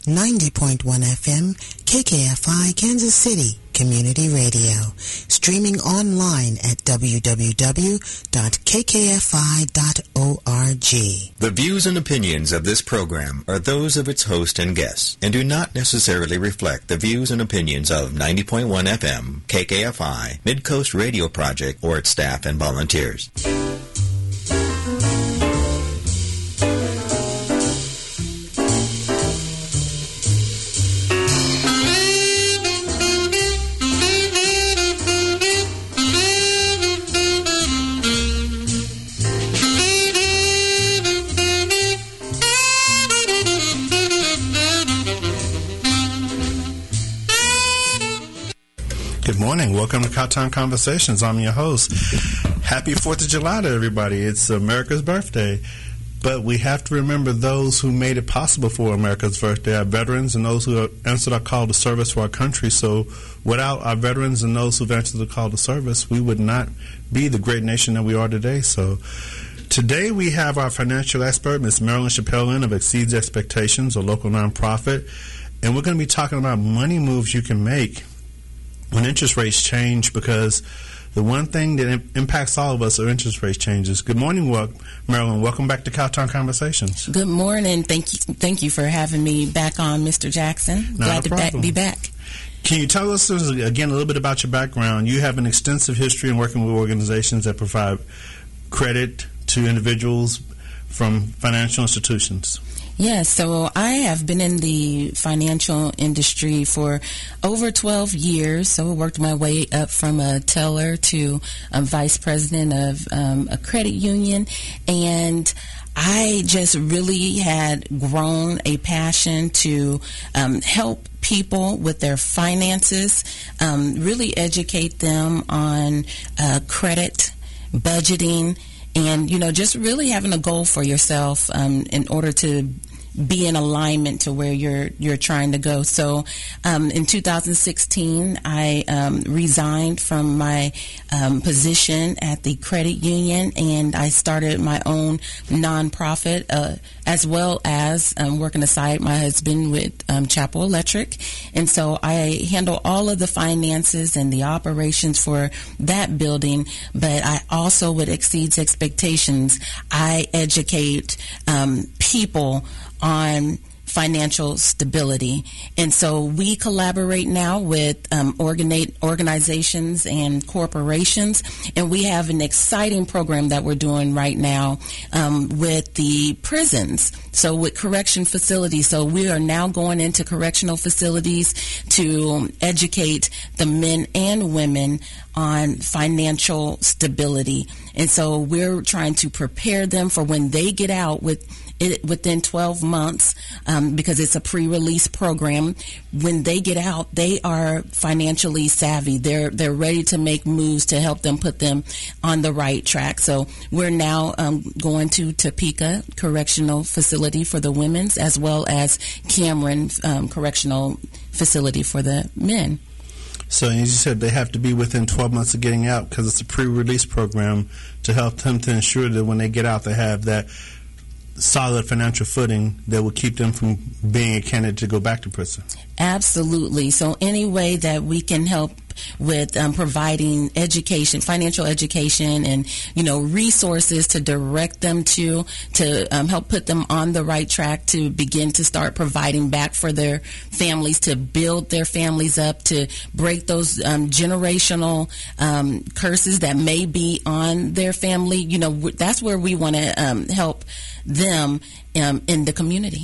90.1 FM, KKFI, Kansas City, Community Radio. Streaming online at www.kkfi.org. The views and opinions of this program are those of its host and guests and do not necessarily reflect the views and opinions of 90.1 FM, KKFI, Midcoast Radio Project, or its staff and volunteers. Good morning. Welcome to Cowtown Conversations. I'm your host. Happy 4th of July to everybody. It's America's birthday. But we have to remember those who made it possible for America's birthday, our veterans and those who answered our call to service for our country. So without our veterans and those who've answered the call to service, we would not be the great nation that we are today. So today we have our financial expert, Ms. Marilyn Chappell, of Exceeds Expectations, a local nonprofit. And we're going to be talking about money moves you can make when interest rates change, because the one thing that impacts all of us are interest rate changes. Good morning, Marilyn. Welcome back to Cowtown Conversations. Good morning. Thank you for having me back on, Mr. Jackson. Not Glad to be back. Can you tell us, again, a little bit about your background? You have an extensive history in working with organizations that provide credit to individuals from financial institutions. Yes, so I have been in the financial industry for over 12 years. So I worked my way up from a teller to a vice president of a credit union. And I just really had grown a passion to help people with their finances, really educate them on credit, budgeting, and, just really having a goal for yourself in order to be in alignment to where you're trying to go. So in 2016, I resigned from my position at the credit union, and I started my own nonprofit, as well as working aside my husband with Chapel Electric. And so I handle all of the finances and the operations for that building, but I also, with Exceeds Expectations, I educate people on financial stability. And so we collaborate now with organizations and corporations, and we have an exciting program that we're doing right now with the prisons. So with correction facilities, so we are now going into correctional facilities to educate the men and women on financial stability. And so we're trying to prepare them for when they get out within 12 months, because it's a pre-release program. When they get out, they are financially savvy. They're ready to make moves to help them put them on the right track. So we're now going to Topeka Correctional Facility for the women's, as well as Cameron Correctional Facility for the men. So as you said, they have to be within 12 months of getting out, because it's a pre-release program to help them to ensure that when they get out, they have that solid financial footing that will keep them from being a candidate to go back to prison. Absolutely. So any way that we can help with providing education, financial education, and resources to direct them to help put them on the right track to begin to start providing back for their families, to build their families up, to break those generational curses that may be on their family. That's where we want to help them in the community.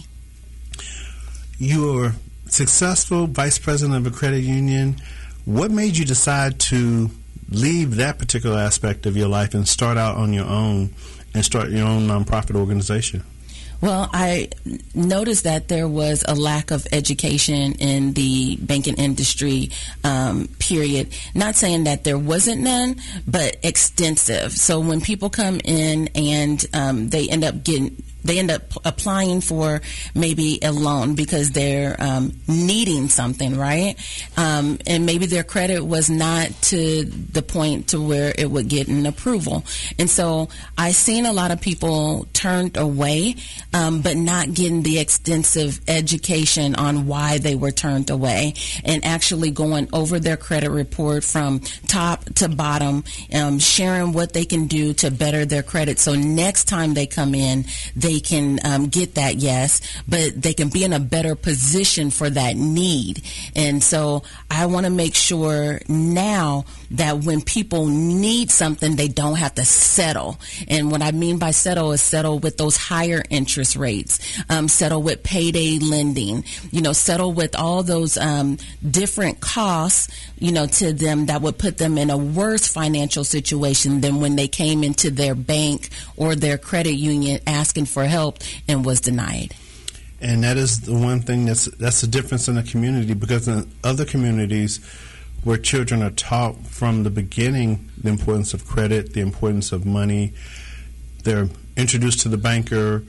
You are successful vice president of a credit union. What made you decide to leave that particular aspect of your life and start out on your own and start your own nonprofit organization? Well, I noticed that there was a lack of education in the banking industry, period. Not saying that there wasn't none, but extensive. So when people come in and they end up getting They end up applying for maybe a loan because they're needing something, right? And maybe their credit was not to the point to where it would get an approval. And so I've seen a lot of people turned away, but not getting the extensive education on why they were turned away, and actually going over their credit report from top to bottom, sharing what they can do to better their credit. So next time they come in, they can get that yes, but they can be in a better position for that need. And so I want to make sure now that when people need something, they don't have to settle. And what I mean by settle is settle with those higher interest rates, settle with payday lending, settle with all those different costs, to them that would put them in a worse financial situation than when they came into their bank or their credit union asking for help and was denied. And that is the one thing that's the difference in the community, because in other communities where children are taught from the beginning the importance of credit, the importance of money, they're introduced to the banker,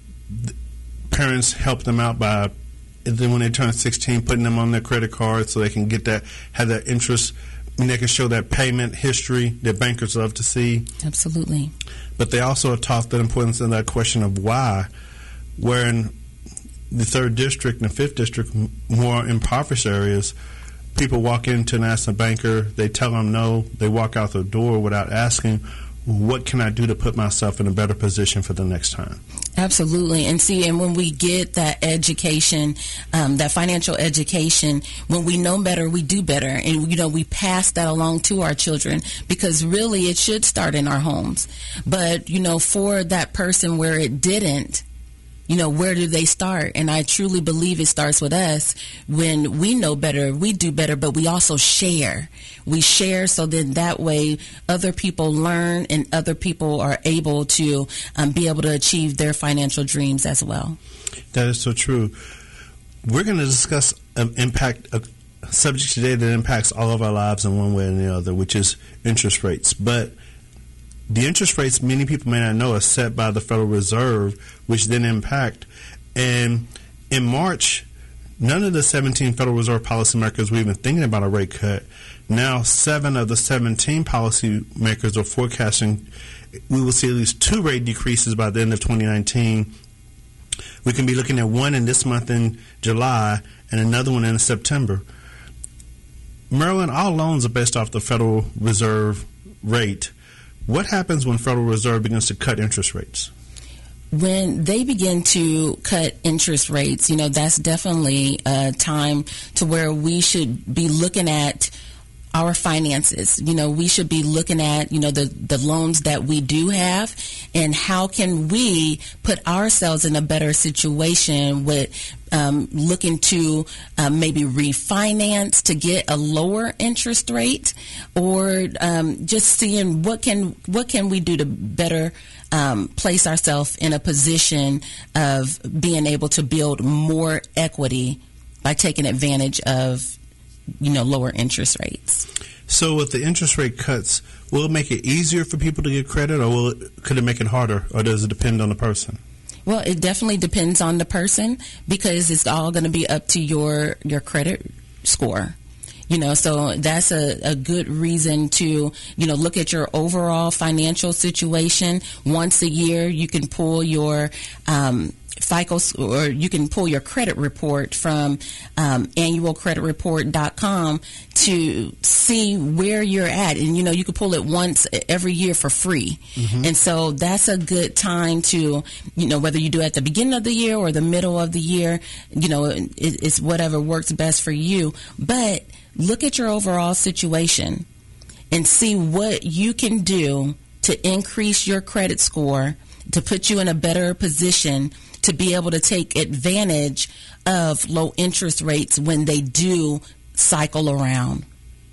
parents help them out by, then when they turn 16, putting them on their credit card so they can get that, have that interest, and they can show that payment history that bankers love to see. Absolutely. But they also are taught the importance of that question of why, where in the 3rd District and the 5th District, more impoverished areas, people walk into and ask a banker, they tell them no, they walk out the door without asking, what can I do to put myself in a better position for the next time? Absolutely. And when we get that education, that financial education, when we know better, we do better. And, we pass that along to our children, because really it should start in our homes. But, for that person where it didn't, where do they start? And I truly believe it starts with us. When we know better, we do better, but we also share. We share so that way other people learn and other people are able to be able to achieve their financial dreams as well. That is so true. We're going to discuss a subject today that impacts all of our lives in one way or the other, which is interest rates. But the interest rates, many people may not know, are set by the Federal Reserve, which then impact. And in March, none of the 17 Federal Reserve policymakers were even thinking about a rate cut. Now, 7 of the 17 policymakers are forecasting we will see at least 2 rate decreases by the end of 2019. We can be looking at one in this month in July and another one in September. Marilyn, all loans are based off the Federal Reserve rate. What happens when Federal Reserve begins to cut interest rates? When they begin to cut interest rates, that's definitely a time to where we should be looking at our finances. We should be looking at, the loans that we do have, and how can we put ourselves in a better situation with looking to maybe refinance to get a lower interest rate, or just seeing what can we do to better place ourselves in a position of being able to build more equity by taking advantage of lower interest rates. So with the interest rate cuts, will it make it easier for people to get credit, or could it make it harder, or does it depend on the person? Well, it definitely depends on the person, because it's all going to be up to your credit score. So that's a good reason to, look at your overall financial situation. Once a year, you can pull your FICO, or you can pull your credit report from annualcreditreport.com to see where you're at. And, you can pull it once every year for free. Mm-hmm. And so that's a good time to, whether you do it at the beginning of the year or the middle of the year, it's whatever works best for you. But look at your overall situation and see what you can do to increase your credit score, to put you in a better position to be able to take advantage of low interest rates when they do cycle around.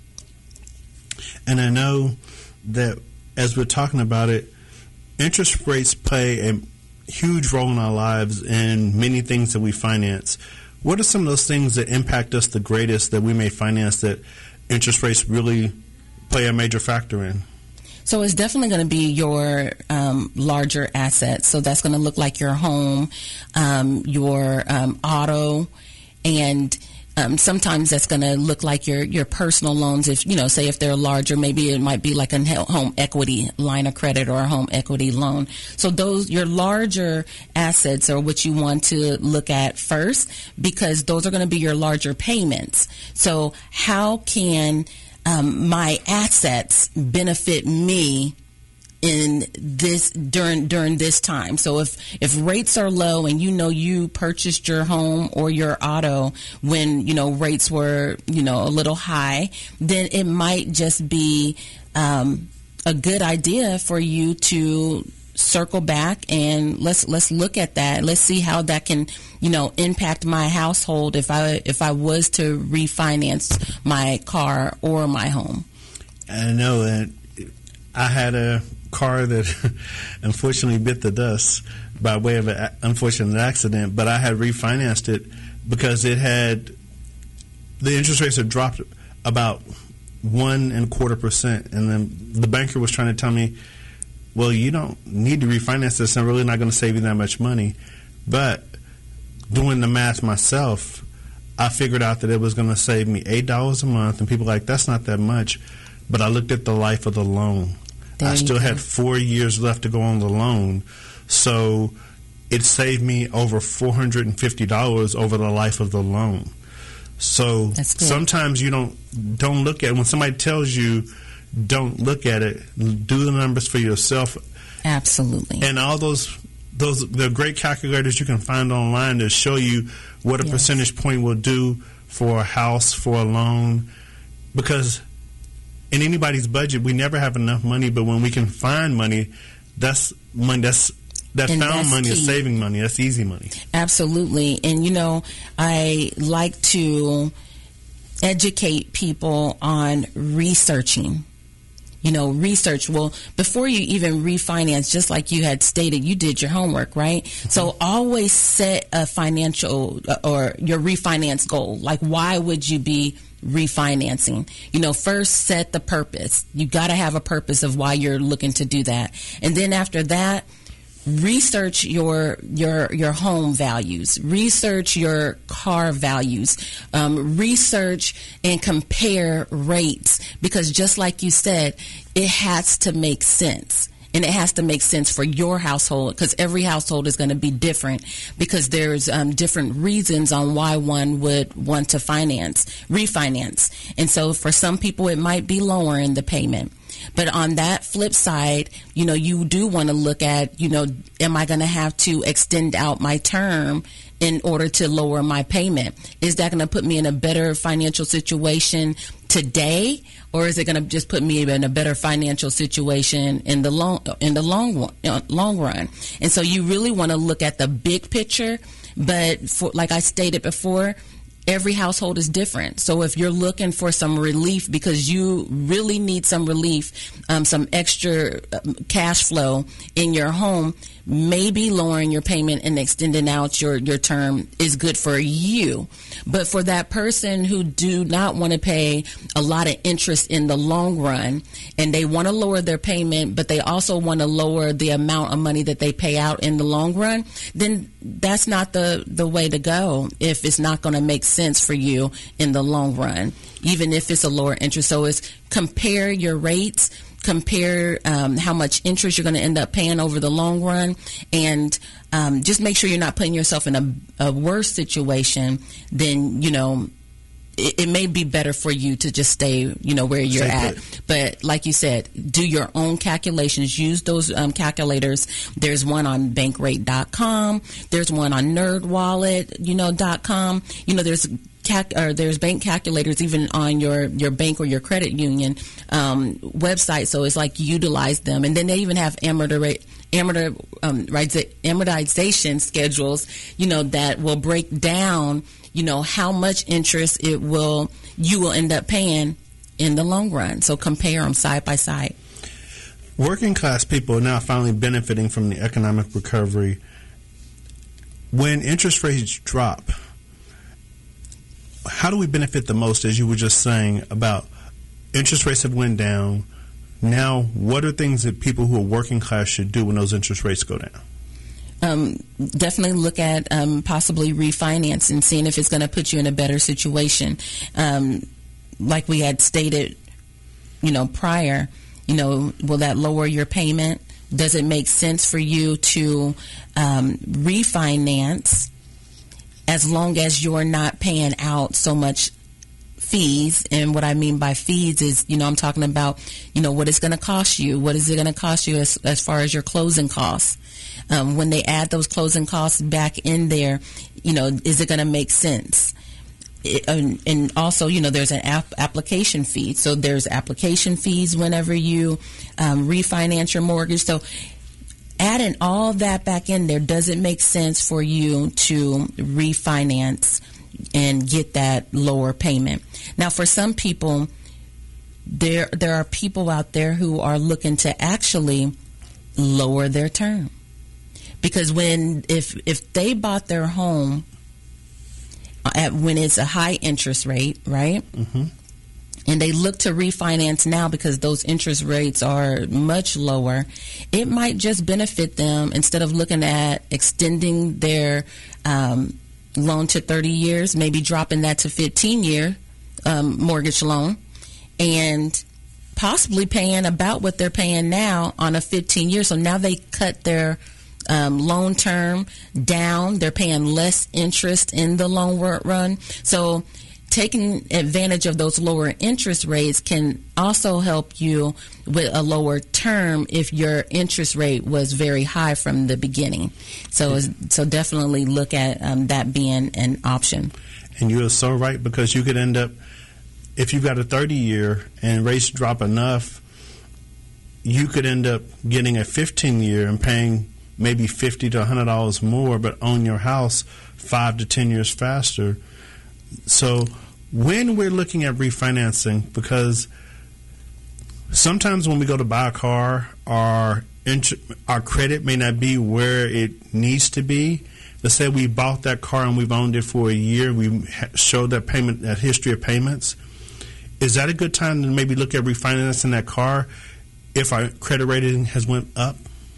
And I know that as we're talking about it, interest rates play a huge role in our lives and many things that we finance. What are some of those things that impact us the greatest that we may finance that interest rates really play a major factor in? So it's definitely going to be your larger assets. So that's going to look like your home, your auto, and sometimes that's going to look like your personal loans. If, say if they're larger, maybe it might be like a home equity line of credit or a home equity loan. So your larger assets are what you want to look at first, because those are going to be your larger payments. So how can my assets benefit me in this during this time? So if rates are low and you purchased your home or your auto when rates were a little high, then it might just be a good idea for you to circle back and let's look at that. Let's see how that can impact my household if I was to refinance my car or my home. I know that I had a car that unfortunately bit the dust by way of an unfortunate accident, but I had refinanced it because the interest rates had dropped about 1.25%, and then the banker was trying to tell me, well, you don't need to refinance this, I'm really not going to save you that much money. But doing the math myself, I figured out that it was going to save me $8 a month, and people were like, that's not that much. But I looked at the life of the loan. I still had 4 years left to go on the loan, so it saved me over $450 over the life of the loan. So sometimes you don't look at it. When somebody tells you don't look at it, do the numbers for yourself. Absolutely. And all those the great calculators you can find online to show you what a percentage point will do for a house, for a loan, because in anybody's budget, we never have enough money, but when we can find money, that's money. That found money is saving money. That's easy money. Absolutely. And, I like to educate people on researching. Research. Well, before you even refinance, just like you had stated, you did your homework, right? Mm-hmm. So always set a financial or your refinance goal. Like, why would you be refinancing? First set the purpose. You got to have a purpose of why you're looking to do that. And then after that, research your home values, research your car values, research and compare rates, because just like you said, it has to make sense. And it has to make sense for your household, because every household is going to be different, because there's different reasons on why one would want to refinance. And so for some people, it might be lowering the payment. But on that flip side, you do want to look at, am I going to have to extend out my term in order to lower my payment? Is that going to put me in a better financial situation today, or is it going to just put me in a better financial situation in the long run? And so you really want to look at the big picture. But like I stated before, every household is different. So if you're looking for some relief because you really need some relief, some extra cash flow in your home, maybe lowering your payment and extending out your term is good for you. But for that person who do not want to pay a lot of interest in the long run, and they want to lower their payment, but they also want to lower the amount of money that they pay out in the long run, then that's not the way to go if it's not going to make sense for you in the long run, even if it's a lower interest. So it's compare your rates, compare how much interest you're going to end up paying over the long run, and just make sure you're not putting yourself in a worse situation than, it may be better for you to just stay, where you're at. But like you said, do your own calculations. Use those calculators. There's one on Bankrate.com. There's one on NerdWallet, .com. There's bank calculators even on your bank or your credit union website. So it's like utilize them. And then they even have amortization schedules, that will break down, how much interest you will end up paying in the long run. So compare them side by side. Working class people are now finally benefiting from the economic recovery. When interest rates drop, how do we benefit the most? As you were just saying about interest rates have went down, Now, what are things that people who are working class should do when those interest rates go down? Definitely look at possibly refinancing, seeing if it's going to put you in a better situation. Like we had stated, prior, will that lower your payment? Does it make sense for you to refinance as long as you're not paying out so much fees? And what I mean by fees is, I'm talking about, what it's going to cost you. What is it going to cost you as far as your closing costs? When they add those closing costs back in there, is it going to make sense? And also, there's an application fee. So there's application fees whenever you refinance your mortgage. So adding all that back in there, does it make sense for you to refinance and get that lower payment? Now, for some people, there are people out there who are looking to actually lower their term. Because if they bought their home when it's a high interest rate, right? Mm-hmm. And they look to refinance now because those interest rates are much lower, it might just benefit them, instead of looking at extending their loan to 30 years, maybe dropping that to 15-year mortgage loan, and possibly paying about what they're paying now on a 15-year. So now they cut their loan term down. They're paying less interest in the loan run. So taking advantage of those lower interest rates can also help you with a lower term if your interest rate was very high from the beginning. So definitely look at that being an option. And you're so right, because you could end up, if you've got a 30-year and rates drop enough, you could end up getting a 15-year and paying maybe $50 to $100 more, but own your house 5 to 10 years faster. So when we're looking at refinancing, because sometimes when we go to buy a car, our credit may not be where it needs to be. Let's say we bought that car and we've owned it for a year. We showed that history of payments. Is that a good time to maybe look at refinancing that car if our credit rating has went up?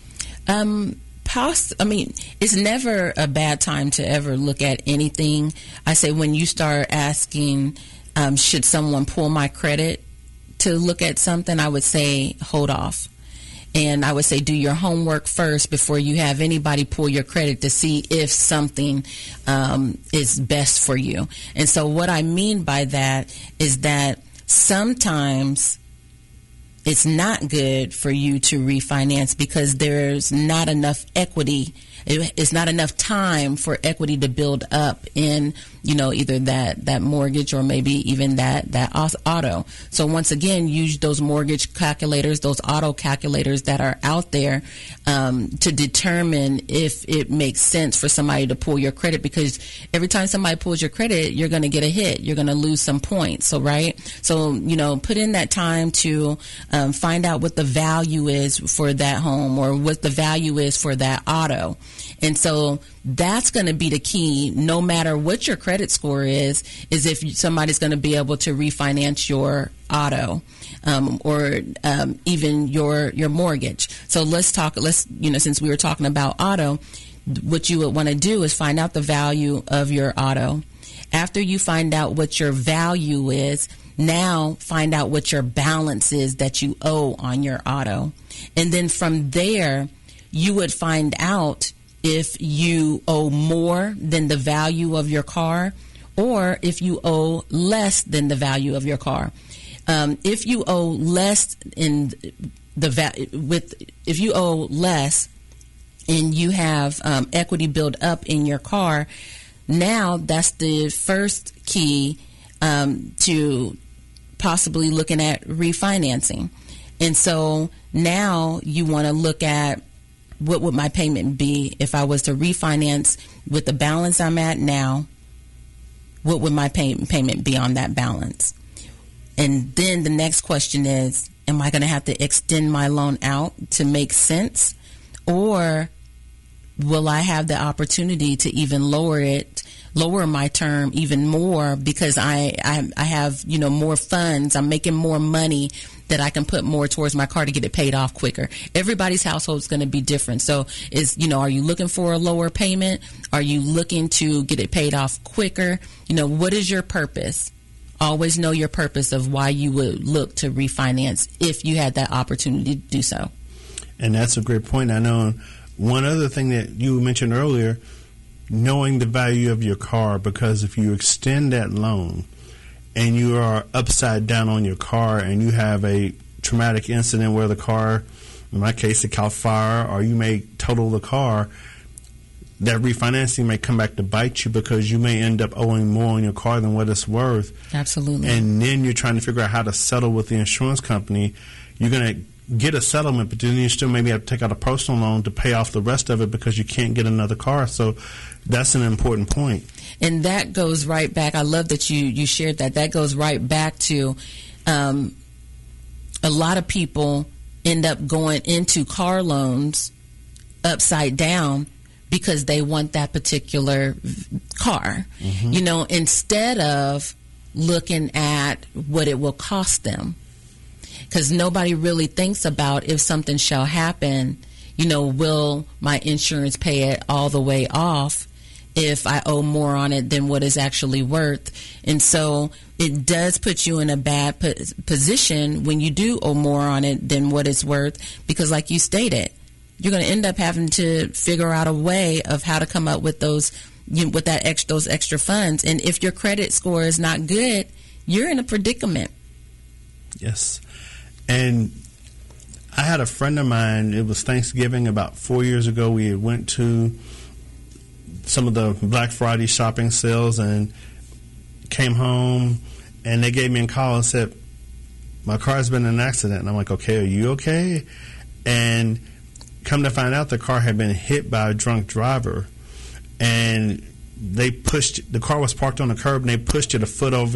It's never a bad time to ever look at anything. I say when you start asking, should someone pull my credit to look at something, I would say hold off. And I would say do your homework first before you have anybody pull your credit to see if something is best for you. And so what I mean by that is that sometimes it's not good for you to refinance because there's not enough equity. It's not enough time for equity to build up in, either that mortgage or maybe even that auto. So once again, use those mortgage calculators, those auto calculators that are out there to determine if it makes sense for somebody to pull your credit, because every time somebody pulls your credit, you're going to get a hit. You're going to lose some points. So, right? So, put in that time to find out what the value is for that home or what the value is for that auto. And so that's going to be the key, no matter what your credit score is if somebody's going to be able to refinance your auto or even your mortgage. So since we were talking about auto, what you would want to do is find out the value of your auto. After you find out what your value is, now find out what your balance is that you owe on your auto. And then from there, you would find out if you owe more than the value of your car or if you owe less than the value of your car. If you owe less if you owe less and you have equity built up in your car, now that's the first key to possibly looking at refinancing. And so now you want to look at, what would my payment be if I was to refinance with the balance I'm at now? What would my payment be on that balance? And then the next question is, am I going to have to extend my loan out to make sense? Or will I have the opportunity to even lower my term even more because I have, more funds. I'm making more money that I can put more towards my car to get it paid off quicker. Everybody's household is going to be different. So are you looking for a lower payment? Are you looking to get it paid off quicker? What is your purpose? Always know your purpose of why you would look to refinance if you had that opportunity to do so. And that's a great point. I know one other thing that you mentioned earlier, knowing the value of your car, because if you extend that loan and you are upside down on your car and you have a traumatic incident where the car, in my case, it caught fire, or you may total the car, that refinancing may come back to bite you because you may end up owing more on your car than what it's worth. Absolutely. And then you're trying to figure out how to settle with the insurance company. You're going to get a settlement, but then you still maybe have to take out a personal loan to pay off the rest of it because you can't get another car. So that's an important point. And that goes right back. I love that you shared that. That goes right back to a lot of people end up going into car loans upside down because they want that particular car, instead of looking at what it will cost them. Because nobody really thinks about if something shall happen, will my insurance pay it all the way off if I owe more on it than what it's actually worth? And so it does put you in a bad position when you do owe more on it than what it's worth, because like you stated, you're going to end up having to figure out a way of how to come up with those extra funds. And if your credit score is not good, you're in a predicament. Yes. And I had a friend of mine, it was Thanksgiving about 4 years ago. We went to some of the Black Friday shopping sales and came home, and they gave me a call and said, my car's been in an accident. And I'm like, okay, are you okay? And come to find out, the car had been hit by a drunk driver, and the car was parked on the curb, and they pushed it a foot over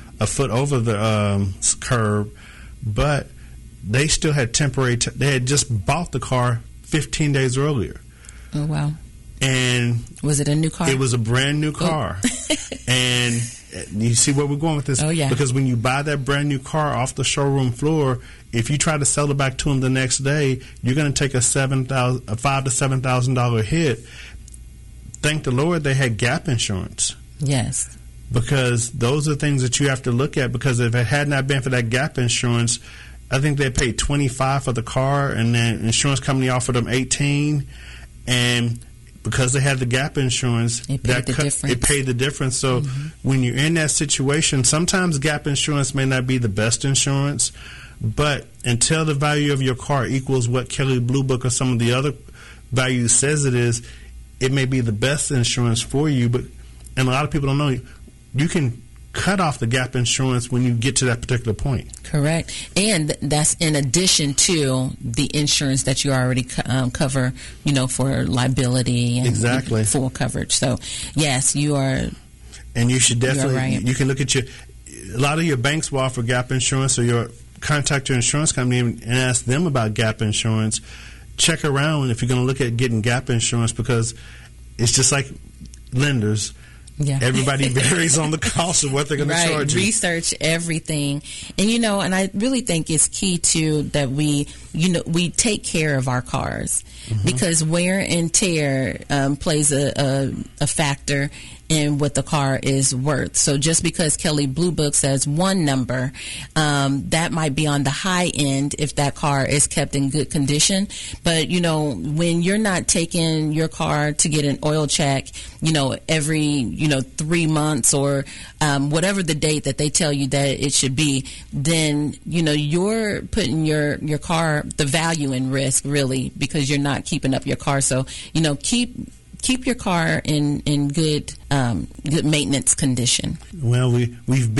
the curb, but they still had they had just bought the car 15 days earlier. Oh, wow. And was it a new car? It was a brand new car. Oh. And you see where we're going with this? Oh, yeah. Because when you buy that brand new car off the showroom floor, if you try to sell it back to them the next day, you're going to take a $5,000 to $7,000 hit. Thank the Lord they had gap insurance. Yes. Because those are things that you have to look at, because if it had not been for that gap insurance, I think they paid $25 for the car, and then insurance company offered them $18, and because they had the gap insurance, it paid the difference. So when you're in that situation, sometimes gap insurance may not be the best insurance, but until the value of your car equals what Kelley Blue Book or some of the other values says it is, it may be the best insurance for you. And a lot of people don't know, you can cut off the gap insurance when you get to that particular point. Correct. And that's in addition to the insurance that you already cover, for liability and exactly full coverage. So, yes, you are. And you should definitely, right. You can look at a lot of your banks will offer gap insurance, or contact your insurance company and ask them about gap insurance. Check around if you're going to look at getting gap insurance, because it's just like lenders. Yeah. Everybody varies on the cost of what they're going to charge you. Research everything. And, and I really think it's key, too, that we take care of our cars, because wear and tear plays a factor in what the car is worth. So just because Kelley Blue Book says one number, that might be on the high end if that car is kept in good condition. But, when you're not taking your car to get an oil check, every, 3 months or whatever the date that they tell you that it should be, then, you're putting your car, the value in risk, really, because you're not keeping up your car. So, keep your car in good good maintenance condition. Well, we've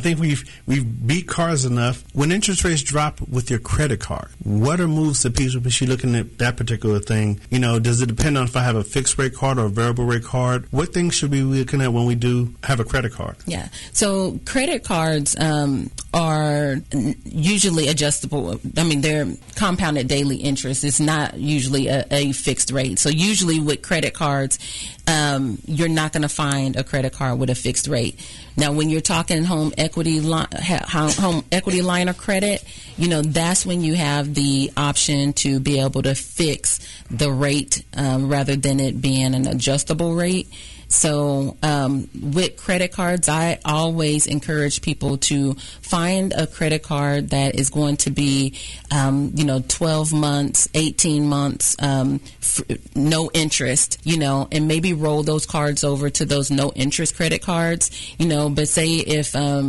beat cars enough. When interest rates drop with your credit card, what are moves that people should be looking at that particular thing? Does it depend on if I have a fixed rate card or a variable rate card? What things should we be looking at when we do have a credit card? Yeah. So credit cards are usually adjustable. I mean, they're compounded daily interest. It's not usually a fixed rate. So usually with credit cards, you're not going to find a credit card with a fixed rate. Now, when you're talking home equity line of credit, that's when you have the option to be able to fix the rate rather than it being an adjustable rate. So with credit cards, I always encourage people to find a credit card that is going to be, 12 months, 18 months, no interest, and maybe roll those cards over to those no interest credit cards, but say if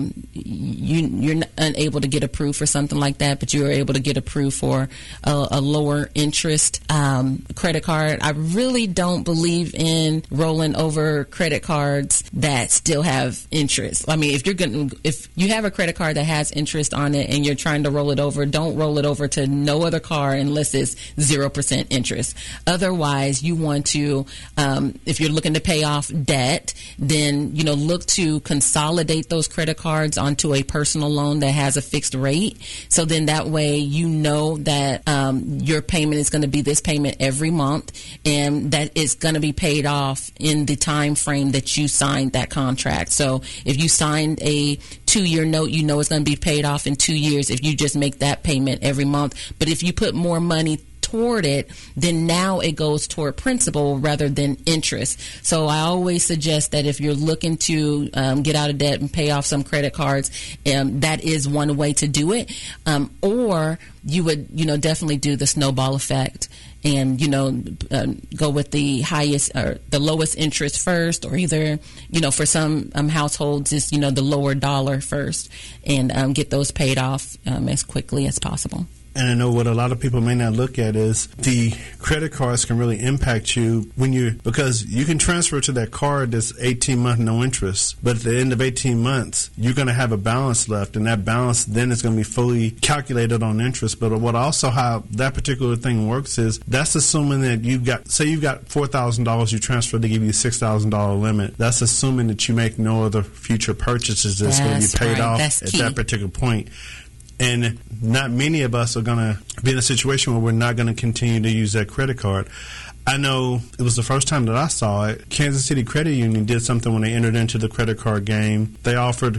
you're unable to get approved for something like that, but you're able to get approved for a lower interest credit card, I really don't believe in rolling over credit cards that still have interest. I mean, if you have a credit card that has interest on it and you're trying to roll it over, don't roll it over to no other card unless it's 0% interest. Otherwise, you want to, if you're looking to pay off debt, then, look to consolidate those credit cards onto a personal loan that has a fixed rate. So then that way, that your payment is going to be this payment every month and that it's going to be paid off in the time frame that you signed that contract. So if you signed a 2-year note, it's going to be paid off in 2 years if you just make that payment every month. But if you put more money toward it, then now it goes toward principal rather than interest. So I always suggest that if you're looking to get out of debt and pay off some credit cards, that is one way to do it. Or you would, definitely do the snowball effect and, go with the highest or the lowest interest first, or either, for some households, it's, the lower dollar first, and get those paid off as quickly as possible. And I know what a lot of people may not look at is the credit cards can really impact you because you can transfer to that card that's 18 months no interest, but at the end of 18 months, you're going to have a balance left, and that balance then is going to be fully calculated on interest. But how that particular thing works is that's assuming that you've got $4,000 you transfer to give you a $6,000 limit. That's assuming that you make no other future purchases that's going to be paid off at that particular point. And not many of us are going to be in a situation where we're not going to continue to use that credit card. I know it was the first time that I saw it. Kansas City Credit Union did something when they entered into the credit card game. They offered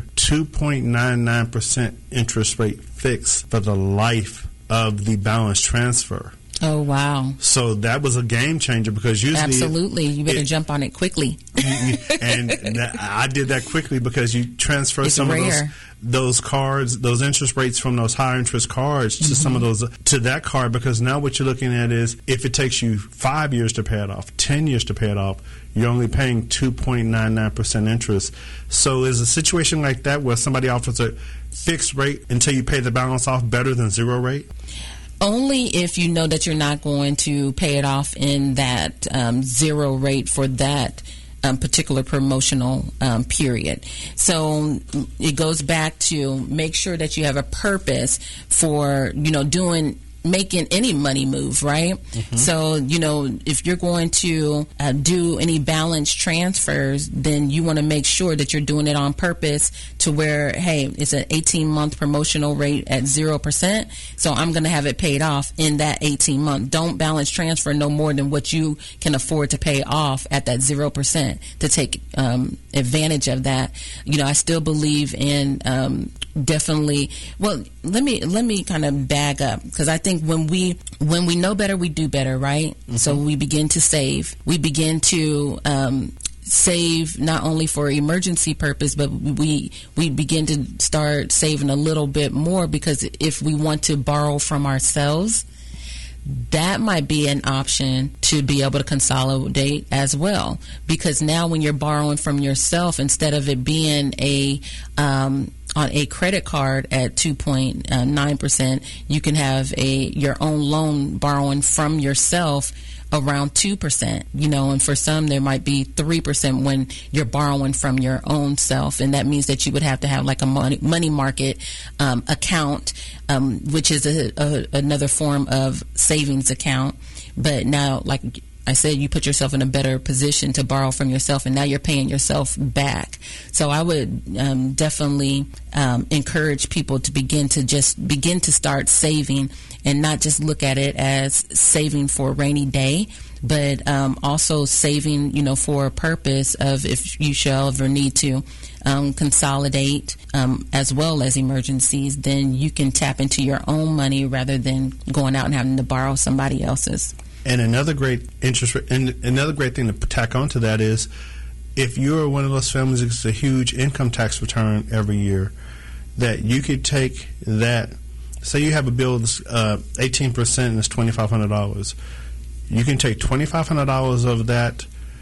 2.99% interest rate fixed for the life of the balance transfer. Oh, wow. So that was a game changer because usually... Absolutely. You better jump on it quickly. And I did that quickly because you transfer some of those cards, those interest rates from those high interest cards to some of those, to that card, because now what you're looking at is if it takes you 5 years to pay it off, 10 years to pay it off, you're only paying 2.99% interest. So is a situation like that where somebody offers a fixed rate until you pay the balance off better than zero rate? Only if you know that you're not going to pay it off in that zero rate for that particular promotional period. So it goes back to make sure that you have a purpose for, making any money move, right? So, if you're going to do any balance transfers, then you want to make sure that you're doing it on purpose to where, hey, it's an 18-month promotional rate at 0%, so I'm going to have it paid off in that 18-month. Don't balance transfer no more than what you can afford to pay off at that 0% to take advantage of that. I still believe in definitely. Well, let me kind of bag up, because I think when we know better, we do better, right? So we begin to save. We begin to save not only for emergency purpose, but we begin to start saving a little bit more, because if we want to borrow from ourselves, that might be an option to be able to consolidate as well. Because now when you're borrowing from yourself, instead of it being on a credit card at 2.9%, you can have your own loan borrowing from yourself around 2%, and for some there might be 3% when you're borrowing from your own self, and that means that you would have to have like a money market account, which is another form of savings account. But now, like I said, you put yourself in a better position to borrow from yourself, and now you're paying yourself back. So I would definitely encourage people to begin to start saving, and not just look at it as saving for a rainy day, but also saving, for a purpose of if you shall ever need to consolidate as well as emergencies, then you can tap into your own money rather than going out and having to borrow somebody else's. And another great thing to tack onto that is, if you're one of those families that gets a huge income tax return every year, that you could take that. Say you have a bill that's 18% and it's $2,500. You can take $2,500 of that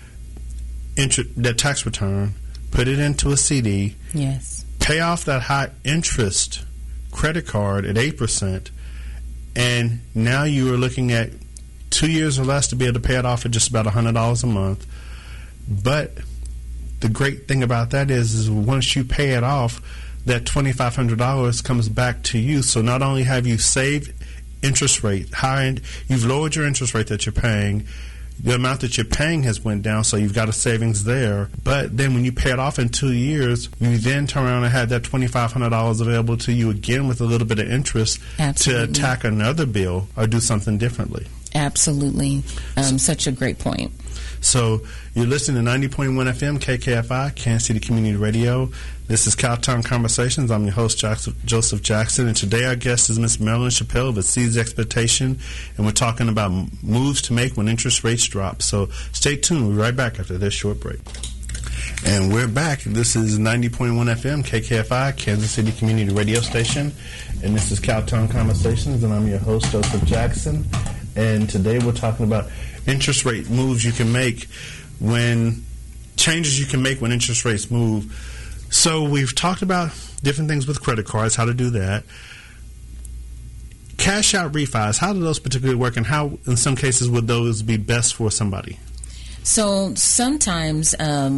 tax return, put it into a CD, yes, pay off that high interest credit card at 8%, and now you are looking at 2 years or less to be able to pay it off at just about $100 a month. But the great thing about that is once you pay it off, that $2,500 comes back to you. So not only have you saved interest rate, you've lowered your interest rate that you're paying, the amount that you're paying has went down, so you've got a savings there. But then when you pay it off in 2 years, you then turn around and have that $2,500 available to you again with a little bit of interest. Absolutely. To attack another bill or do something differently. Absolutely. Such a great point. So you're listening to 90.1 FM KKFI, Kansas City Community Radio. This is Cowtown Conversations. I'm your host, Joseph Jackson, and today our guest is Miss Marilyn Chappelle of Exceeds Expectation, and we're talking about moves to make when interest rates drop. So stay tuned. We'll be right back after this short break. And we're back. This is 90.1 FM KKFI, Kansas City Community Radio Station, and this is Cowtown Conversations, and I'm your host, Joseph Jackson. And today we're talking about interest rate moves you can make changes you can make when interest rates move. So we've talked about different things with credit cards, how to do that. Cash out refis, how do those particularly work, and how in some cases would those be best for somebody? So sometimes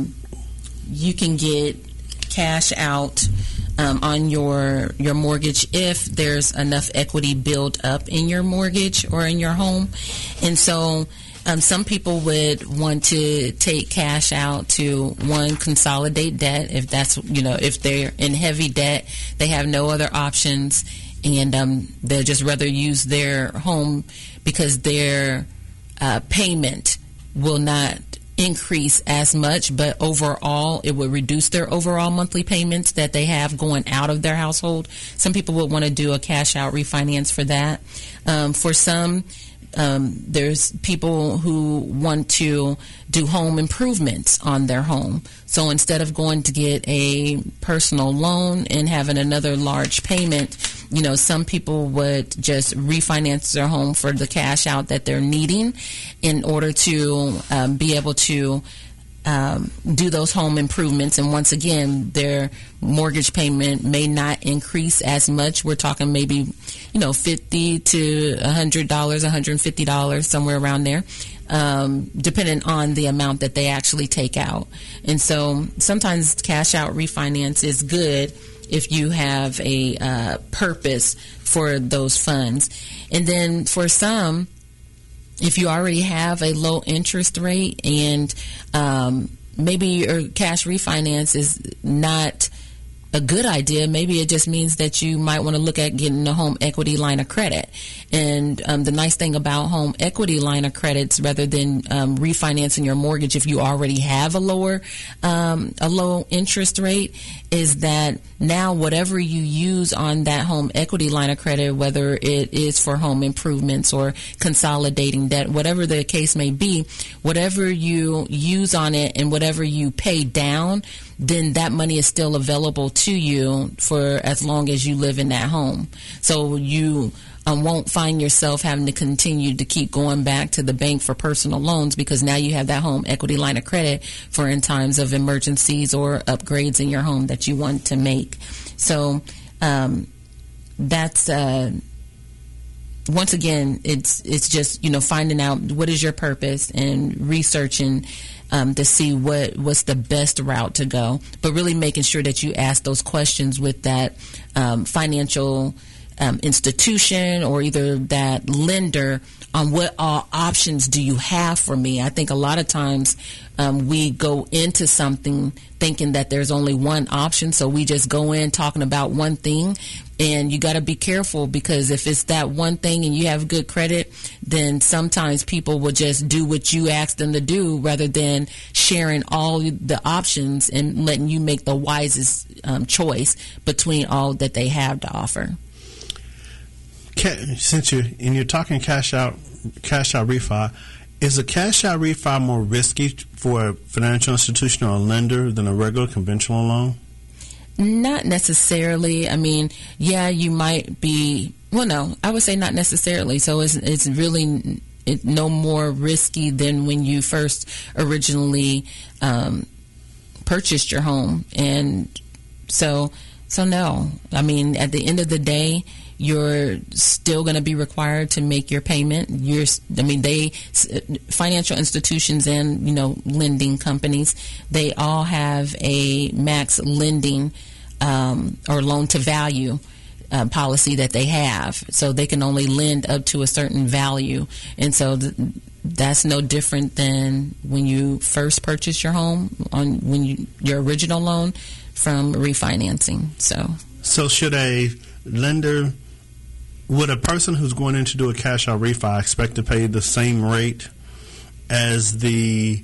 you can get cash out on your mortgage if there's enough equity built up in your mortgage or in your home. And so some people would want to take cash out to, one, consolidate debt. If that's, if they're in heavy debt, they have no other options, and they'll just rather use their home because their payment will not increase as much, but overall it would reduce their overall monthly payments that they have going out of their household. Some people would want to do a cash out refinance for that. For some, there's people who want to do home improvements on their home. So instead of going to get a personal loan and having another large payment, some people would just refinance their home for the cash out that they're needing in order to be able to do those home improvements. And once again, their mortgage payment may not increase as much. We're talking maybe, $50 to $100, $150, somewhere around there, depending on the amount that they actually take out. And so sometimes cash out refinance is good if you have a purpose for those funds. And then for some, if you already have a low interest rate and maybe your cash refinance is not a good idea, maybe it just means that you might want to look at getting a home equity line of credit. And the nice thing about home equity line of credits, rather than refinancing your mortgage if you already have a low interest rate, is that now whatever you use on that home equity line of credit, whether it is for home improvements or consolidating debt, whatever the case may be, whatever you use on it and whatever you pay down, then that money is still available to you for as long as you live in that home. So you won't find yourself having to continue to keep going back to the bank for personal loans, because now you have that home equity line of credit for in times of emergencies or upgrades in your home that you want to make. So that's once again, it's just, finding out what is your purpose and researching to see what's the best route to go, but really making sure that you ask those questions with that financial institution or either that lender on what all options do you have for me. I think a lot of times we go into something thinking that there's only one option, so we just go in talking about one thing, and you got to be careful, because if it's that one thing and you have good credit, then sometimes people will just do what you ask them to do rather than sharing all the options and letting you make the wisest choice between all that they have to offer. Since you're talking cash out refi, is a cash out refi more risky for a financial institution or a lender than a regular conventional loan? Not necessarily. I mean, yeah, you might be. Well, no, I would say not necessarily. So it's really no more risky than when you first originally purchased your home, and so no. I mean, at the end of the day, you're still going to be required to make your payment. Financial institutions and, lending companies, they all have a max lending or loan to value policy that they have. So they can only lend up to a certain value. And so that's no different than when you first purchased your home your original loan from refinancing. So should a lender... Would a person who's going in to do a cash out refi expect to pay the same rate as the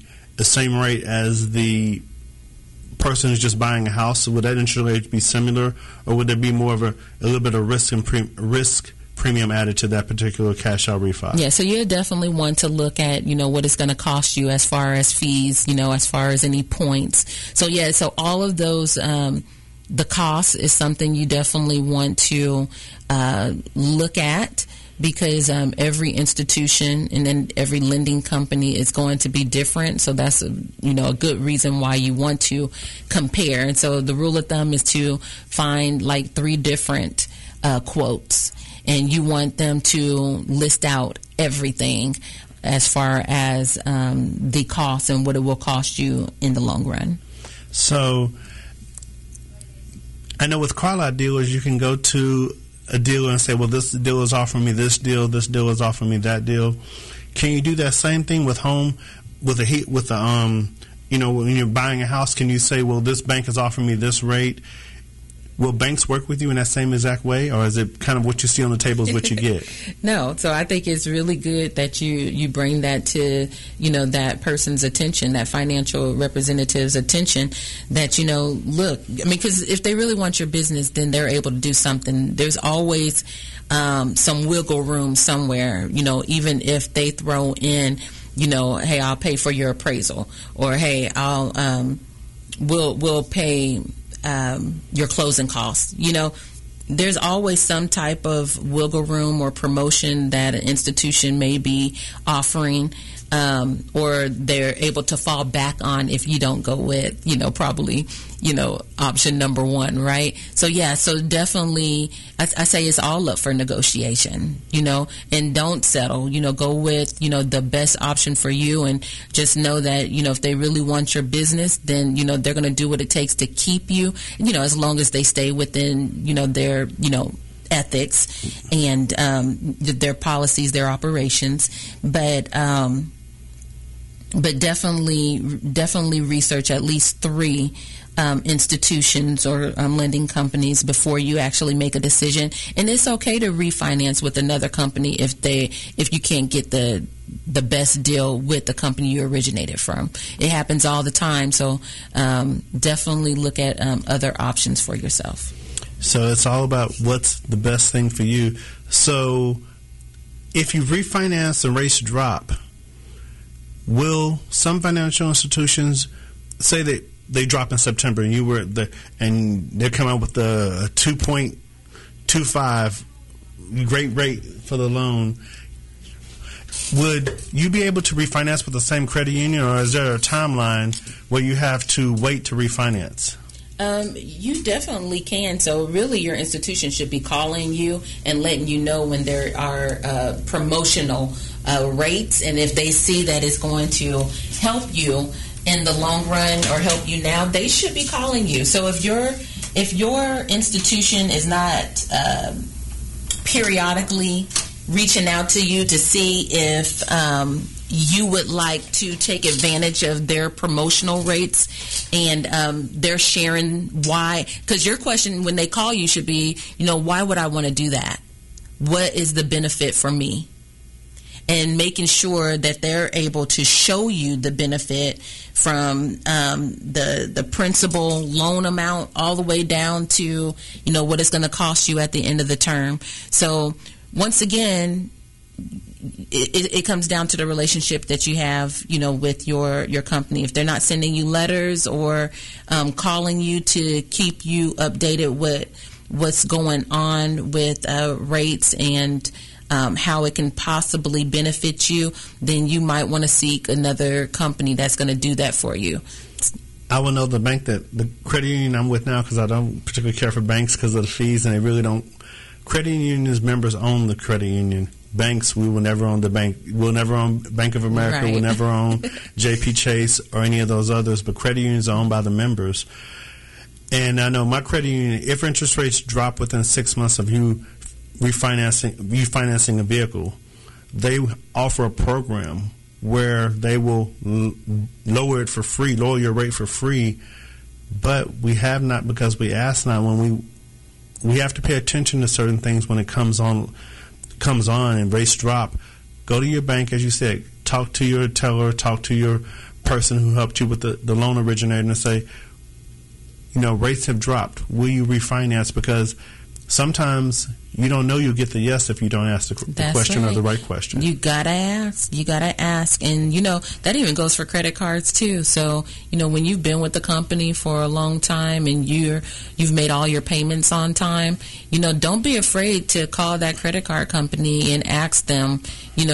person who's just buying a house? Would that interest rate be similar, or would there be more of a little bit of risk premium added to that particular cash out refi? Yeah, so you definitely want to look at what it's going to cost you as far as fees, as far as any points. So all of those. The cost is something you definitely want to look at, because every institution and then every lending company is going to be different. So that's a good reason why you want to compare. And so the rule of thumb is to find like 3 different quotes, and you want them to list out everything as far as the cost and what it will cost you in the long run. So I know with car lot dealers, you can go to a dealer and say, well, this deal is offering me this deal is offering me that deal. Can you do that same thing with home, when you're buying a house? Can you say, well, this bank is offering me this rate? Will banks work with you in that same exact way, or is it kind of what you see on the table is what you get? No. So I think it's really good that you bring that to, that person's attention, that financial representative's attention, that, look, because if they really want your business, then they're able to do something. There's always some wiggle room somewhere, even if they throw in, hey, I'll pay for your appraisal, or hey, we'll pay your closing costs. There's always some type of wiggle room or promotion that an institution may be offering, or they're able to fall back on if you don't go with, probably, option number 1, right? So definitely, I say it's all up for negotiation, and don't settle, go with, the best option for you, and just know that, if they really want your business, then, they're going to do what it takes to keep you, as long as they stay within, their, ethics and their policies, their operations, but definitely research at least 3 institutions or lending companies before you actually make a decision. And it's okay to refinance with another company if you can't get the best deal with the company you originated from. It happens all the time. So definitely look at other options for yourself. So it's all about what's the best thing for you. So if you refinance and rates drop, will some financial institutions say that they drop in September and and they're coming out with a 2.25 great rate for the loan? Would you be able to refinance with the same credit union, or is there a timeline where you have to wait to refinance? You definitely can. So really your institution should be calling you and letting you know when there are promotional rates, and if they see that it's going to help you in the long run or help you now, they should be calling you. So if your institution is not periodically reaching out to you to see if you would like to take advantage of their promotional rates, and they're sharing why, because your question when they call you should be, why would I want to do that? What is the benefit for me? And making sure that they're able to show you the benefit from the principal loan amount all the way down to, what it's going to cost you at the end of the term. So once again, it comes down to the relationship that you have, with your company. If they're not sending you letters or calling you to keep you updated with what's going on with rates and how it can possibly benefit you, then you might want to seek another company that's going to do that for you. I will know the bank that the credit union I'm with now, because I don't particularly care for banks because of the fees, and they really don't. Credit unions members own the credit union. Banks, we will never own the bank. We'll never own Bank of America. Right. We'll never own JP Chase or any of those others. But credit unions are owned by the members. And I know my credit union, if interest rates drop within 6 months of you refinancing a vehicle, they offer a program where they will lower it for free, lower your rate for free. But we have not, because we ask not. When we have to pay attention to certain things when it comes on and rates drop. Go to your bank, as you said, talk to your teller, talk to your person who helped you with the loan originator, and say, rates have dropped. Will you refinance? Because sometimes you don't know you'll get the yes if you don't ask the question right. or the right question. You gotta ask. And that even goes for credit cards too. So when you've been with the company for a long time and you've made all your payments on time, don't be afraid to call that credit card company and ask them,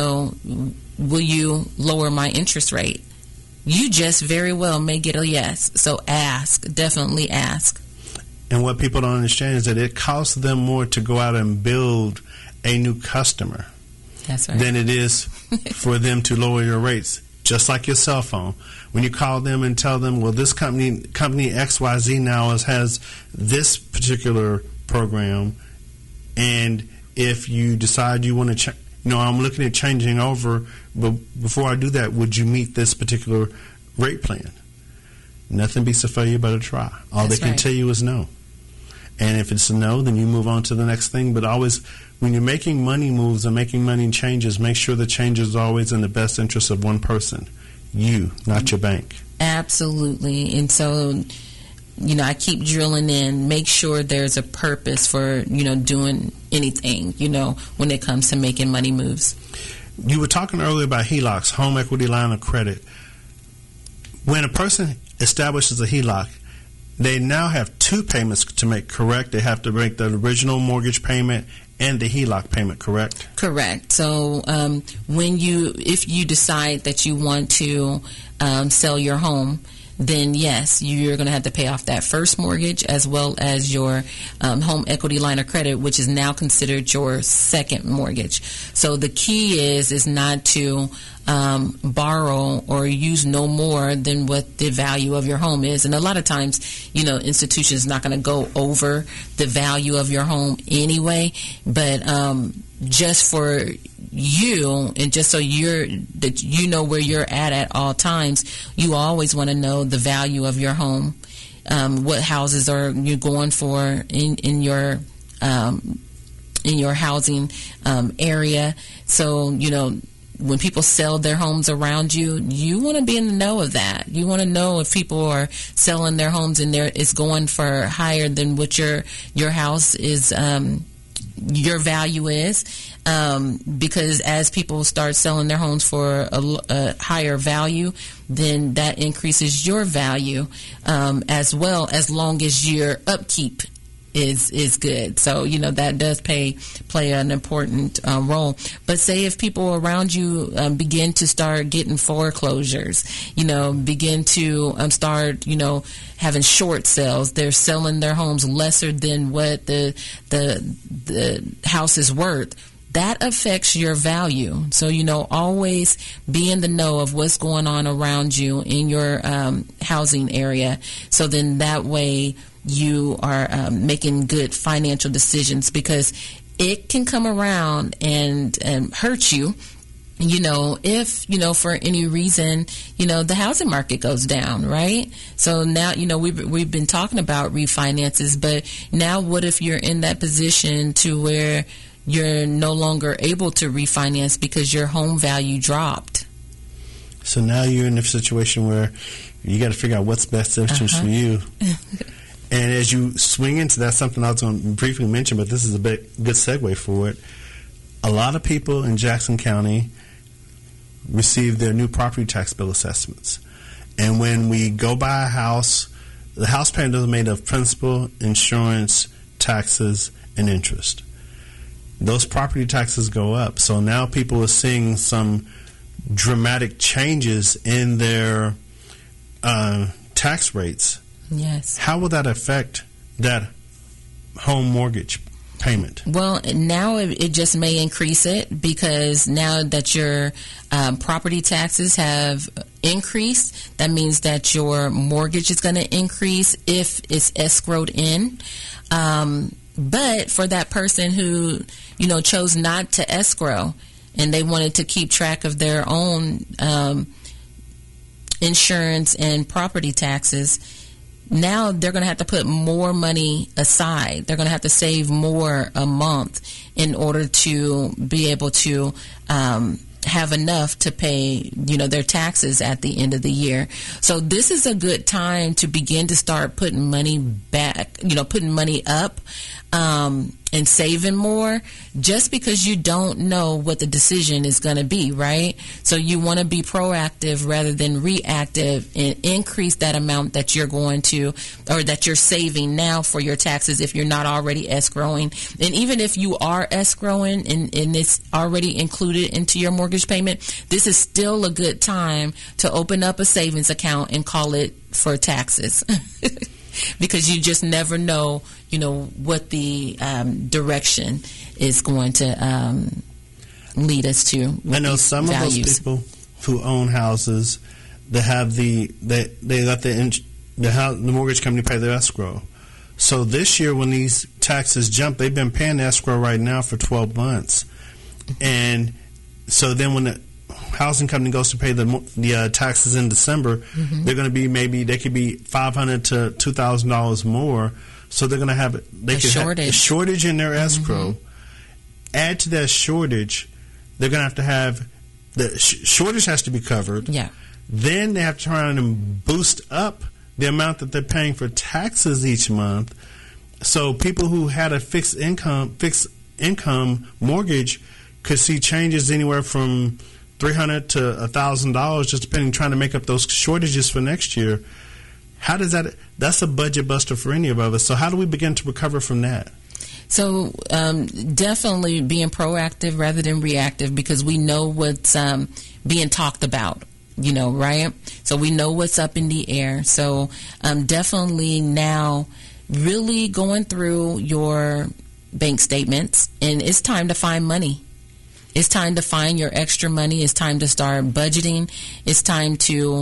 will you lower my interest rate? You just very well may get a yes. So ask. Definitely ask. And what people don't understand is that it costs them more to go out and build a new customer. That's right. Than it is for them to lower your rates. Just like your cell phone. When you call them and tell them, well, this company XYZ now has this particular program, and if you decide you want to I'm looking at changing over, but before I do that, would you meet this particular rate plan? Nothing beats a failure but a try. All That's they can right. tell you is no. And if it's a no, then you move on to the next thing. But always, when you're making money moves and making money changes, make sure the change is always in the best interest of one person. You, not your bank. Absolutely. And so, I keep drilling in, make sure there's a purpose for, doing anything, when it comes to making money moves. You were talking earlier about HELOCs, home equity line of credit. When a person establishes a HELOC, they now have two payments to make, correct? They have to make the original mortgage payment and the HELOC payment, correct? Correct. So if you decide that you want to sell your home, then yes, you're going to have to pay off that first mortgage as well as your home equity line of credit, which is now considered your second mortgage. So the key is not to borrow or use no more than what the value of your home is. And a lot of times, institutions not going to go over the value of your home anyway, but just for you, and just so you know where you're at all times, you always want to know the value of your home. What houses are you going for in your housing area? So when people sell their homes around you, you want to be in the know of that. You want to know if people are selling their homes and it's going for higher than what your house is. Your value is, because as people start selling their homes for a higher value, then that increases your value as well, as long as your upkeep is good. So, that does play an important role. But say if people around you begin to start getting foreclosures, begin to start, having short sales, they're selling their homes lesser than what the house is worth. That affects your value. So, always be in the know of what's going on around you in your housing area. So then that way you are making good financial decisions, because it can come around and hurt you, if, for any reason, the housing market goes down, right? So now, we've been talking about refinances, but now what if you're in that position to where you're no longer able to refinance because your home value dropped? So now you're in a situation where you got to figure out what's best interest for you. And as you swing into that, something I was going to briefly mention, but this is a good segue for it. A lot of people in Jackson County receive their new property tax bill assessments. And when we go buy a house, the house payment is made of principal, insurance, taxes, and interest. Those property taxes go up. So now people are seeing some dramatic changes in their tax rates. Yes. How will that affect that home mortgage payment? Well, now it just may increase it, because now that your property taxes have increased, that means that your mortgage is going to increase if it's escrowed in. But for that person who, chose not to escrow and they wanted to keep track of their own insurance and property taxes, now they're going to have to put more money aside. They're going to have to save more a month in order to be able to have enough to pay, their taxes at the end of the year. So this is a good time to begin to start putting money back, putting money up, and saving more, just because you don't know what the decision is going to be, right? So you want to be proactive rather than reactive, and increase that amount that you're going to, or that you're saving now for your taxes if you're not already escrowing. And even if you are escrowing and it's already included into your mortgage payment, this is still a good time to open up a savings account and call it for taxes. Because you just never know, what the direction is going to lead us to. I know some values. Of those people who own houses, they have they let the mortgage company pay their escrow. So this year, when these taxes jump, they've been paying escrow right now for 12 months, and so then when the housing company goes to pay the taxes in December, they're going to be they could be $500 to $2,000 more. So they're going to have a shortage in their escrow. Add to that shortage, they're going to have the shortage has to be covered. Yeah. Then they have to turn around and boost up the amount that they're paying for taxes each month. So people who had a fixed income mortgage could see changes anywhere from $300 to $1,000, just depending, trying to make up those shortages for next year. How does that's a budget buster for any of us. So how do we begin to recover from that? So definitely being proactive rather than reactive, because we know what's being talked about, right? So we know what's up in the air. So definitely now really going through your bank statements, and it's time to find money. It's time to find your extra money. It's time to start budgeting. It's time to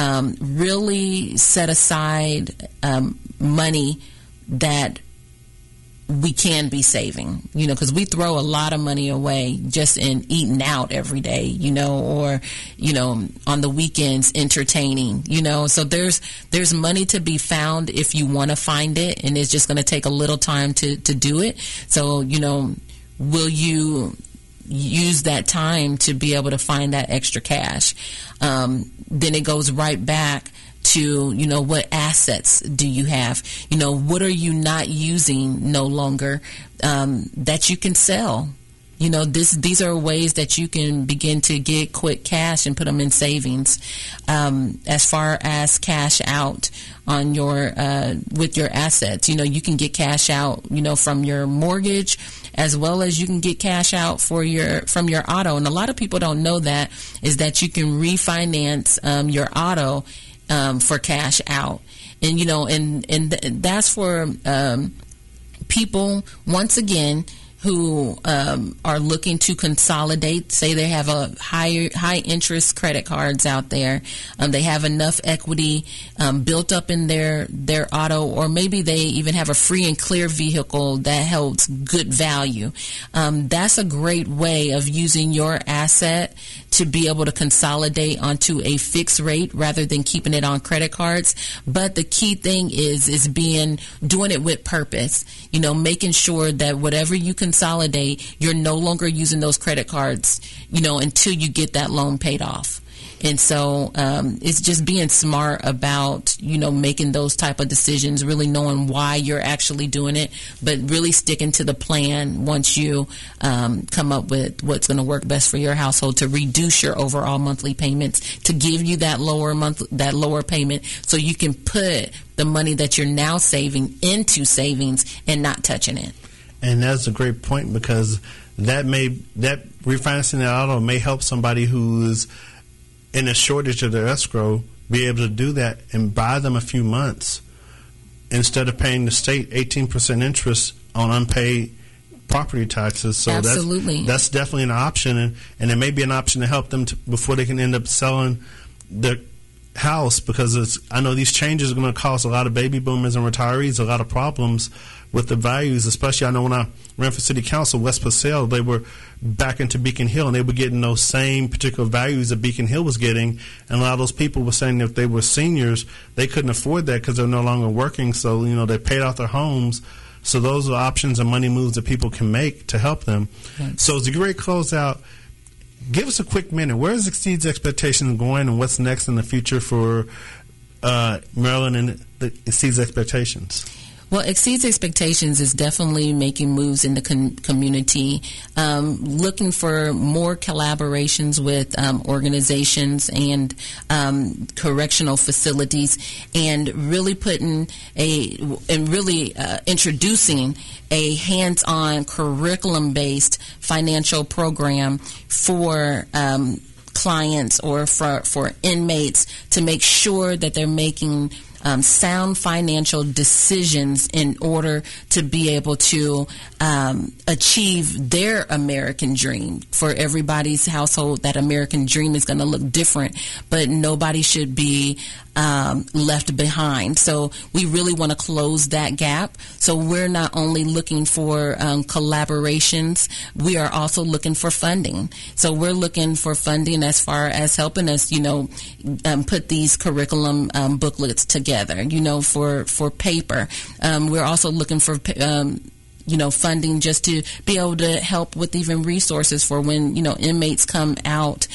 really set aside money that we can be saving, because we throw a lot of money away just in eating out every day, or, on the weekends entertaining, so there's money to be found if you want to find it, and it's just going to take a little time to do it. So, will you use that time to be able to find that extra cash? Then it goes right back to, what assets do you have? What are you not using no longer that you can sell? these are ways that you can begin to get quick cash and put them in savings. As far as cash out on your with your assets, you can get cash out, from your mortgage, as well as you can get cash out from your auto. And a lot of people don't know that you can refinance your auto for cash out. And and that's for people, once again, who are looking to consolidate. Say they have a high interest credit cards out there. They have enough equity built up in their auto, or maybe they even have a free and clear vehicle that holds good value. That's a great way of using your asset to be able to consolidate onto a fixed rate rather than keeping it on credit cards. But the key thing is doing it with purpose, making sure that whatever you consolidate, you're no longer using those credit cards, until you get that loan paid off. And so it's just being smart about, making those type of decisions, really knowing why you're actually doing it, but really sticking to the plan once you come up with what's going to work best for your household to reduce your overall monthly payments, to give you that lower payment so you can put the money that you're now saving into savings and not touching it. And that's a great point, because that refinancing the auto may help somebody who's in a shortage of their escrow be able to do that and buy them a few months instead of paying the state 18% interest on unpaid property taxes. So absolutely, that's definitely an option, and it may be an option to help them before they can end up selling their house, because I know these changes are going to cause a lot of baby boomers and retirees a lot of problems with the values. Especially, I know when I ran for city council, West Paseo, they were back into Beacon Hill, and they were getting those same particular values that Beacon Hill was getting. And a lot of those people were saying that if they were seniors, they couldn't afford that because they're no longer working. So, they paid off their homes. So those are options and money moves that people can make to help them. Right. So as a great closeout, give us a quick minute. Where is Exceeds Expectations going, and what's next in the future for Maryland and the Exceeds Expectations? Well, Exceeds Expectations is definitely making moves in the community, looking for more collaborations with organizations and correctional facilities, and really introducing a hands-on curriculum-based financial program for clients or for inmates to make sure that they're making sound financial decisions in order to be able to achieve their American dream. For everybody's household, that American dream is going to look different, but nobody should be left behind. So we really want to close that gap. So we're not only looking for collaborations, we are also looking for funding. So we're looking for funding as far as helping us, put these curriculum booklets together, for paper. We're also looking for funding just to be able to help with even resources for when, inmates come out,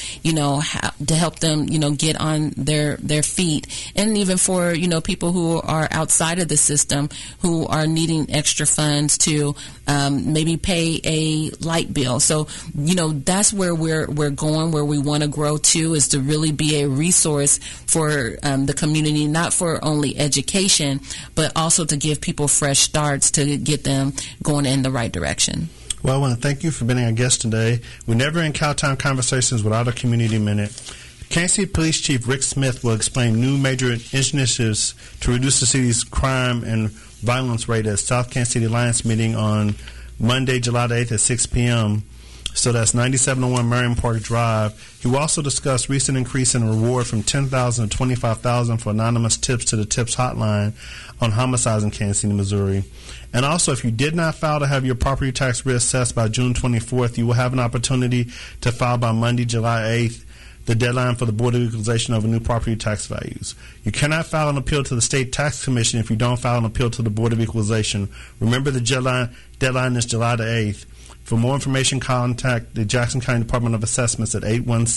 to help them, get on their feet. And even for, people who are outside of the system who are needing extra funds to maybe pay a light bill. So, that's where we're going, where we want to grow to, is to really be a resource for the community, not for only education, but also to give people fresh starts to get them going in the right direction. Well, I want to thank you for being our guest today. We never end Cowtown Conversations without a community minute. Kansas City Police Chief Rick Smith will explain new major initiatives to reduce the city's crime and violence rate at South Kansas City Alliance meeting on Monday, July the 8th at 6 p.m. So that's 9701 Marion Park Drive. He will also discuss recent increase in reward from $10,000 to $25,000 for anonymous tips to the TIPS hotline on homicides in Kansas City, Missouri. And also, if you did not file to have your property tax reassessed by June 24th, you will have an opportunity to file by Monday, July 8th, the deadline for the Board of Equalization over new property tax values. You cannot file an appeal to the State Tax Commission if you don't file an appeal to the Board of Equalization. Remember, the deadline is July the 8th. For more information, contact the Jackson County Department of Assessments at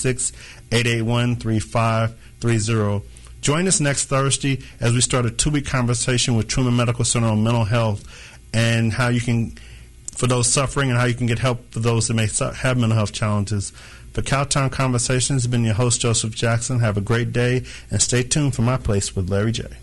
816-881-3530. Join us next Thursday as we start a 2-week conversation with Truman Medical Center on mental health and how you can for those suffering and how you can get help for those that may have mental health challenges. For Cowtown Conversations, I've been your host, Joseph Jackson. Have a great day, and stay tuned for My Place with Larry J.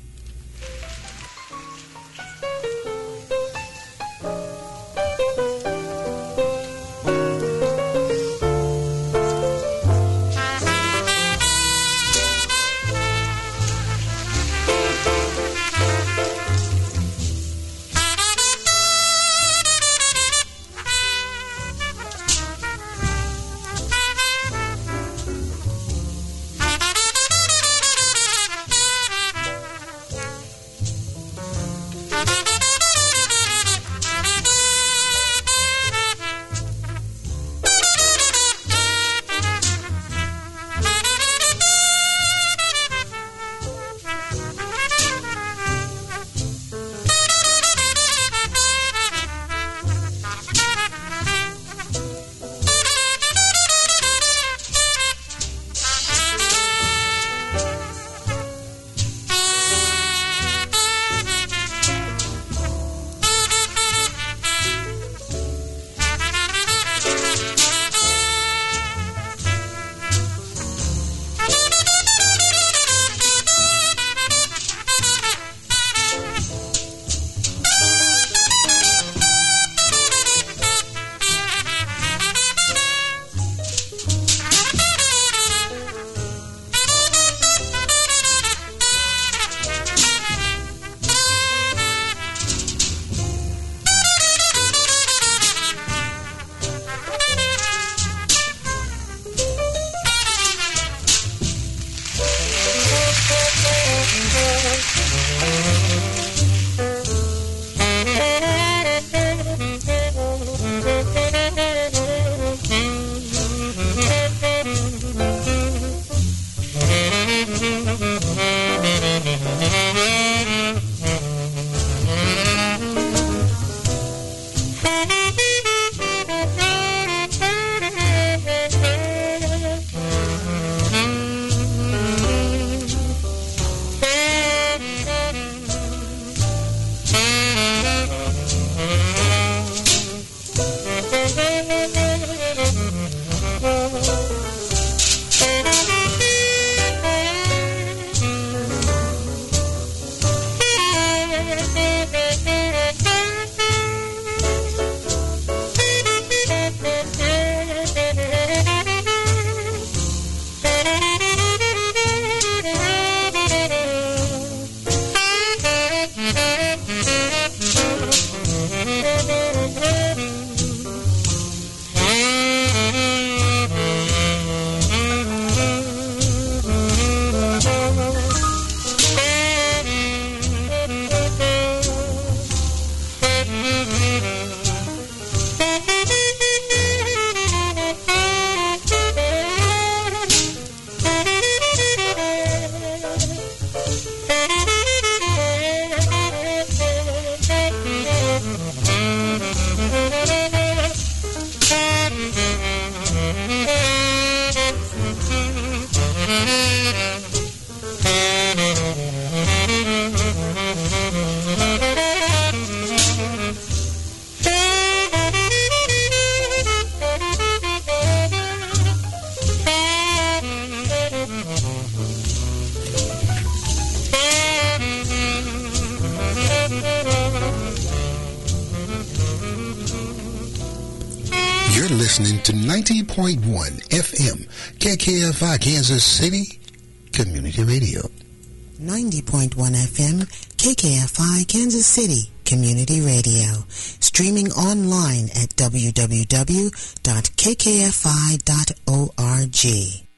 Listening to 90.1 FM, KKFI, Kansas City, Community Radio. 90.1 FM, KKFI, Kansas City, Community Radio. Streaming online at www.kkfi.org.